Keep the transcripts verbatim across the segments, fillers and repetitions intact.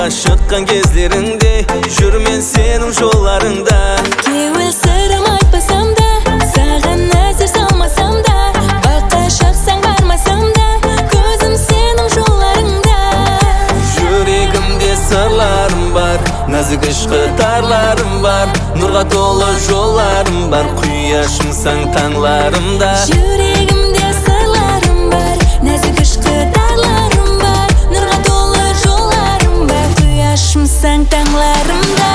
Yo'lga chiqqan kezleringde Жүрмен senin жолларыңда. Кеуел сырым айтпасам да, саған назар салмасам да, баққа шақсаң бармасам да, көзім сенің жолларыңда. Жүрегімде сырларым бар, нәзік ішқі тарларым бар, нұрға толы жолларым бар, құяшымсаң таңларымда. Жүрегімде сырларым бар, нәзік ішқі тарларым бар, нұрға толы жолларым бар, құяшымсаң таңларымда.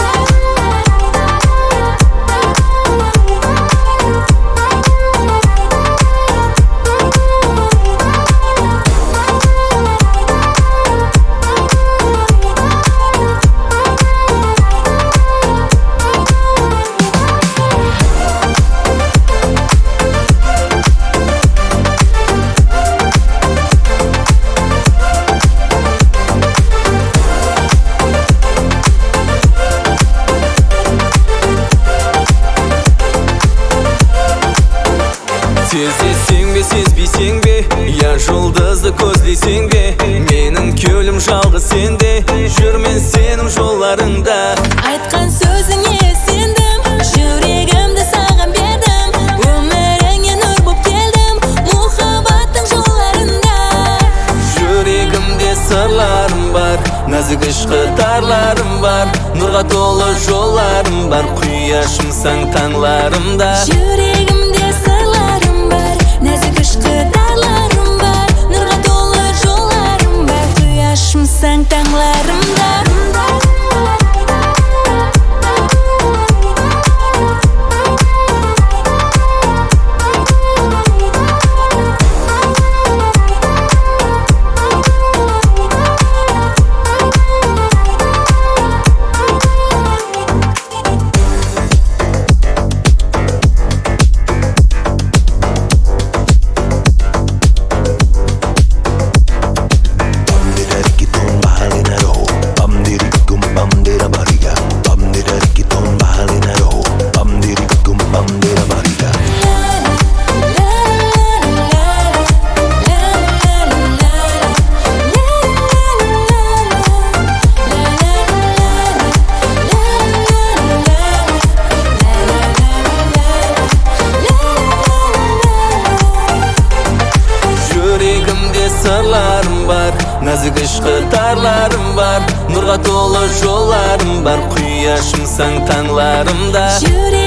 Сезесең бе, сезбейсең бе, я жұлдызды көздесең бе, менің кеулім жалғыз сенде, жүрмен сенің жолларыңда. Айтқан сөзіңе сендім, жүрегімді саған бердім, өміріңе нұр боп келдім, мұхаббаттың жолларында. Жүрегімде сырларым бар, нәзік ішқі тарларым бар, нұрға толы жолларым бар, құяшымсаң таңларымда. Жүрегімде сырларым бар, нәзік ішқі тарларым бар, нұрға толы жолларым бар, құяшымсаң таңларымда. Сырларым бар, нәзік ішқі тарларым бар, нұрға толы жолларым бар, құяшымсаң таңларымда.